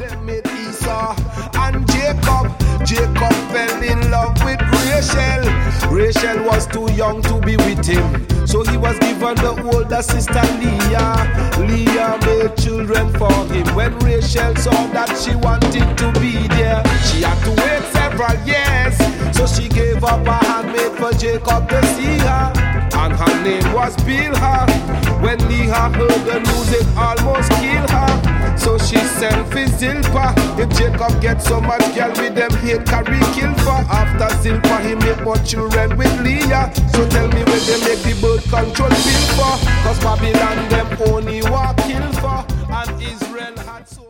them made Esau and Jacob. Jacob fell in love with Rachel. Rachel was too young to be with him, so he was given the older sister Leah. Leah made children for him. When Rachel saw that she wanted to be there, she had to wait several years, so she gave up her handmaid for Jacob to see her, and her name was Bilhah. When Leah heard the news, it almost killed her, so she sent for Zilpah. If Jacob gets so much girl with them, he'd carry kill for. After Zilpah, he make more children with Leah. So tell me where they make the birth control bill for, cause Babylon them only war kill for, and Israel had so